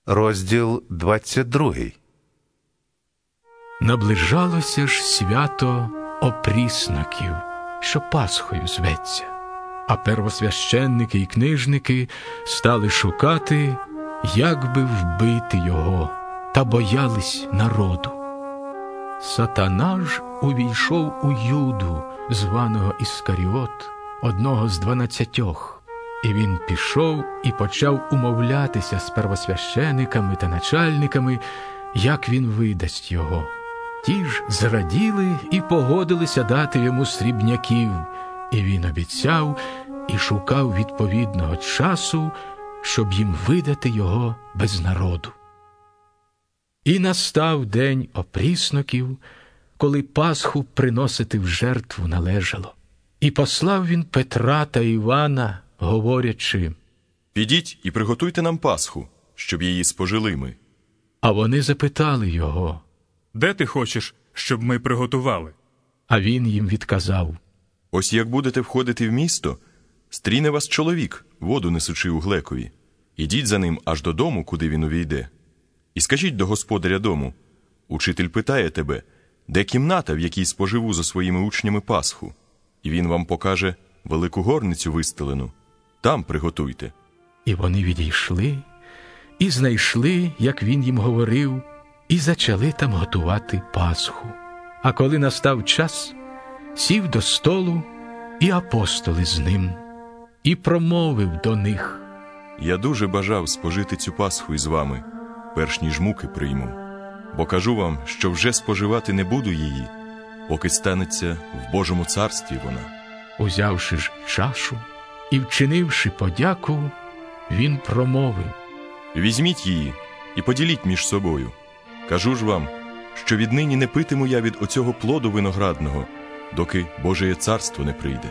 Розділ 22. Наближалося ж свято опрісноків, що Пасхою зветься. А первосвященники і книжники стали шукати, як би вбити його, та боялись народу. Сатана ж увійшов у Юду, званого Іскаріот, одного з 12. І він пішов і почав умовлятися з первосвящениками та начальниками, як він видасть його. Ті ж зраділи і погодилися дати йому срібняків, і він обіцяв і шукав відповідного часу, щоб їм видати його без народу. І настав день опрісноків, коли Пасху приносити в жертву належало. І послав він Петра та Івана, говорячи: «Підіть і приготуйте нам Пасху, щоб її спожили ми». А вони запитали його: «Де ти хочеш, щоб ми приготували?» А він їм відказав: «Ось як будете входити в місто, стріне вас чоловік, воду несучи у глекові. Ідіть за ним аж додому, куди він увійде. І скажіть до господаря дому: учитель питає тебе, де кімната, в якій споживу зо своїми учнями Пасху? І він вам покаже велику горницю вистелену. Там приготуйте». І вони відійшли, і знайшли, як він їм говорив, і зачали там готувати Пасху. А коли настав час, сів до столу, і апостоли з ним, і промовив до них: «Я дуже бажав спожити цю Пасху із вами, перш ніж муки прийму. Бо кажу вам, що вже споживати не буду її, поки станеться в Божому царстві вона». Узявши ж чашу і вчинивши подяку, він промовив: «Візьміть її і поділіть між собою. Кажу ж вам, що віднині не питиму я від оцього плоду виноградного, доки Божеє царство не прийде».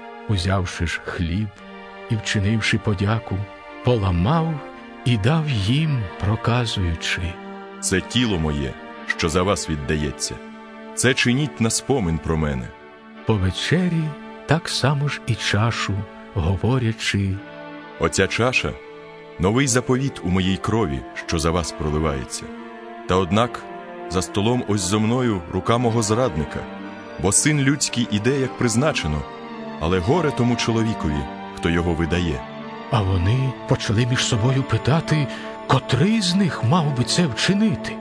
Узявши ж хліб і вчинивши подяку, поламав і дав їм, проказуючи: «Це тіло моє, що за вас віддається. Це чиніть на спомин про мене». По вечері так само ж і чашу, говорячи: «Оця чаша – новий заповіт у моїй крові, що за вас проливається. Та однак за столом ось зо мною рука мого зрадника, бо син людський іде, як призначено, але горе тому чоловікові, хто його видає». А вони почали між собою питати, котрий з них мав би це вчинити.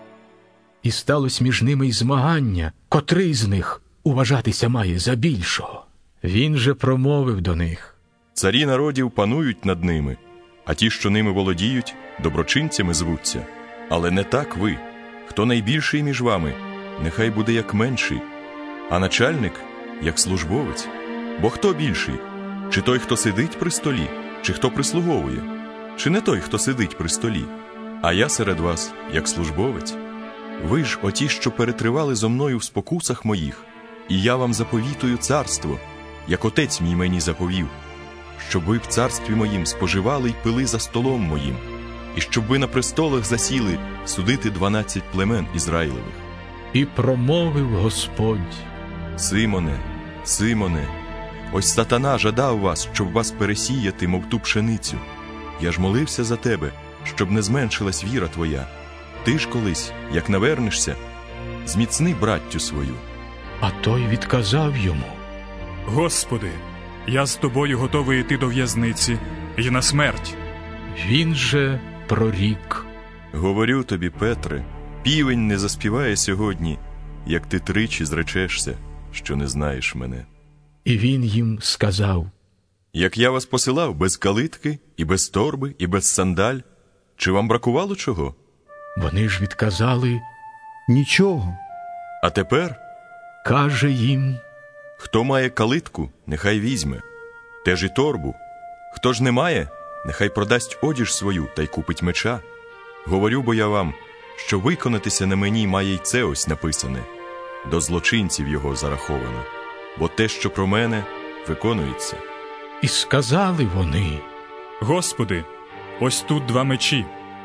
І сталося між ними й змагання, котрий з них уважатися має за більшого. Він же промовив до них: «Царі народів панують над ними, а ті, що ними володіють, доброчинцями звуться. Але не так ви. Хто найбільший між вами, нехай буде як менший, а начальник – як службовець. Бо хто більший? Чи той, хто сидить при столі, чи хто прислуговує? Чи не той, хто сидить при столі? А я серед вас, як службовець. Ви ж оті, що перетривали зо мною в спокусах моїх, і я вам заповітую царство, як отець мій мені заповів, щоб ви в царстві моїм споживали й пили за столом моїм, і щоб ви на престолах засіли судити 12 племен Ізраїлевих». І промовив Господь: «Симоне, Симоне, ось сатана жадав вас, щоб вас пересіяти, мов ту пшеницю. Я ж молився за тебе, щоб не зменшилась віра твоя. Ти ж колись, як навернешся, зміцни браттю свою». А той відказав йому: «Господи, я з тобою готовий йти до в'язниці і на смерть». Він же прорік: «Говорю тобі, Петре, півень не заспіває сьогодні, як ти тричі зречешся, що не знаєш мене». І він їм сказав: «Як я вас посилав без калитки, і без торби, і без сандаль, чи вам бракувало чого?» Вони ж відказали: «Нічого». А тепер, каже їм: хто має калитку, нехай візьме, теж і торбу. Хто ж не має, нехай продасть одіж свою та й купить меча. Говорю бо я вам, що виконатися на мені має й це ось написане. До злочинців його зараховано, бо те, що про мене, виконується». І сказали вони: «Господи, ось тут 2 мечі».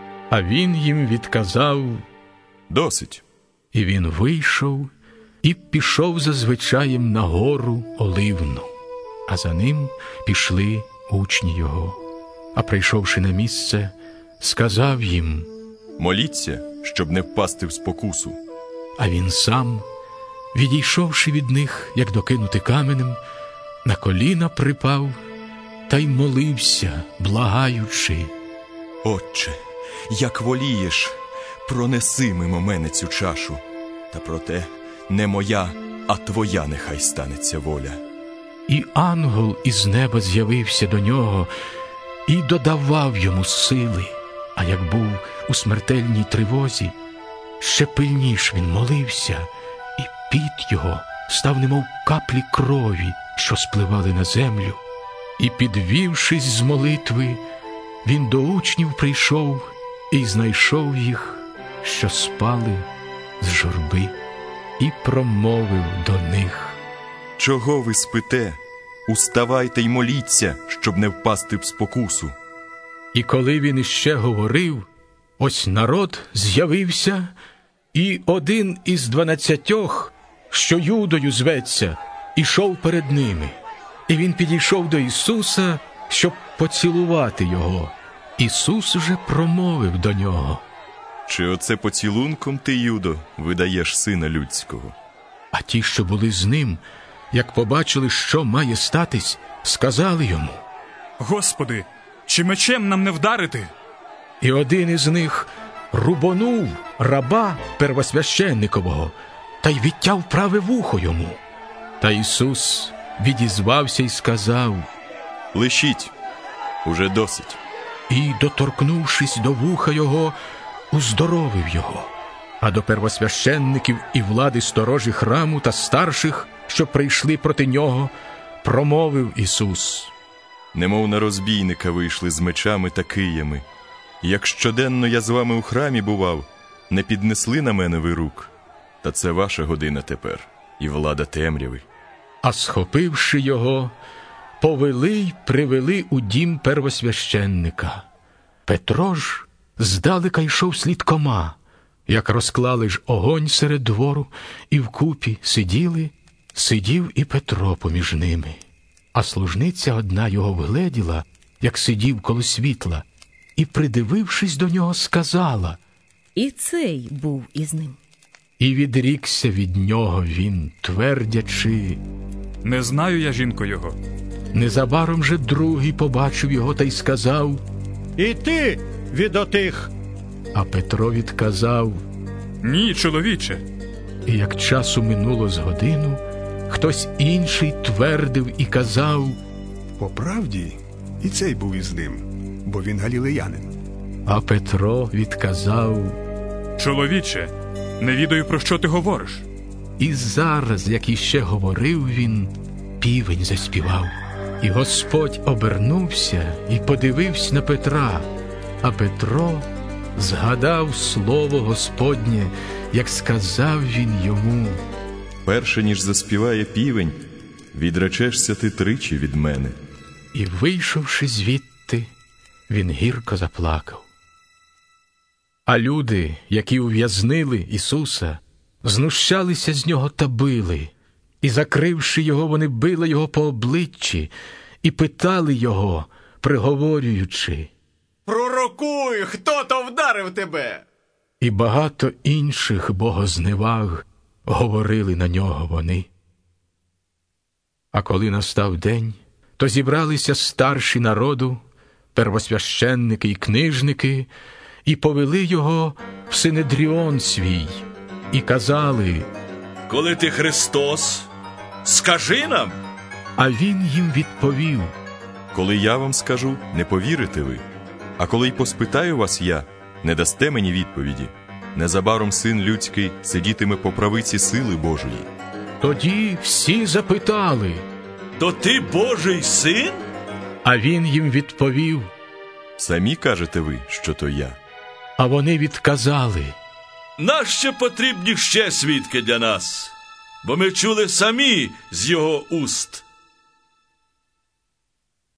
А він їм відказав: «Досить». І він вийшов і пішов за звичаєм на гору Оливну, а за ним пішли учні його. А прийшовши на місце, сказав їм: моліться, щоб не впасти в спокусу. А він сам, відійшовши від них, як докинути каменем, на коліна припав та й молився, благаючи: Отче, як волієш, пронеси мимо мене цю чашу, та проте не моя, а твоя нехай станеться воля. І ангел із неба з'явився до нього і додавав йому сили. А як був у смертельній тривозі, ще пильніш він молився, і піт його став немов каплі крові, що спливали на землю. І, підвівшись з молитви, він до учнів прийшов і знайшов їх, що спали з журби, і промовив до них: чого ви спите? Уставайте й моліться, щоб не впасти в спокусу. І коли він іще говорив, ось народ з'явився, і один із 12, що Юдою зветься, ішов перед ними. І він підійшов до Ісуса, щоб поцілувати його. Ісус уже промовив до нього: чи оце поцілунком ти, Юдо, видаєш сина людського? А ті, що були з ним, як побачили, що має статись, сказали йому: Господи, чи мечем нам не вдарити? І один із них рубонув раба первосвященникового та й відтяв праве вухо йому. Та Ісус відізвався й сказав: лишіть, уже досить. І, доторкнувшись до вуха його, уздоровив його. А до первосвященників і влади сторожі храму та старших, що прийшли проти нього, промовив Ісус: немов на розбійника вийшли з мечами та киями. Як щоденно я з вами у храмі бував, не піднесли на мене ви рук. Та це ваша година тепер, і влада темряви. А схопивши його, повели й привели у дім первосвященника. Петро ж здалека йшов слідкома. Як розклали ж огонь серед двору, і вкупі сидів і Петро поміж ними. А служниця одна його вгледіла, як сидів коло світла, і, придивившись до нього, сказала: і цей був із ним. І відрікся від нього він, твердячи: не знаю я, жінко, його. Незабаром же другий побачив його та й сказав: і ти від отих. А Петро відказав: ні, чоловіче. І як часу минуло з годину, хтось інший твердив і казав: по правді, і цей був із ним, бо він галілеянин. А Петро відказав: чоловіче, не відаю, про що ти говориш. І зараз, як іще говорив він, півень заспівав. І Господь обернувся і подивився на Петра, а Петро згадав слово Господнє, як сказав він йому: перше, ніж заспіває півень, відречешся ти тричі від мене. І, вийшовши звідти, він гірко заплакав. А люди, які ув'язнили Ісуса, знущалися з нього та били. І, закривши його, вони били його по обличчі і питали його, приговорюючи: пророкуй, хто то вдарив тебе? І багато інших богозневаг говорили на нього вони. А коли настав день, то зібралися старші народу, первосвященники і книжники, і повели його в синедріон свій, і казали: коли ти Христос, скажи нам. А він їм відповів: коли я вам скажу, не повірите ви. А коли й поспитаю вас я, не дасте мені відповіді. Незабаром Син людський сидітиме по правиці сили Божої. Тоді всі запитали: то ти Божий син? А він їм відповів: самі кажете ви, що то я. А вони відказали: нащо потрібні ще свідки для нас? Бо ми чули самі з його уст,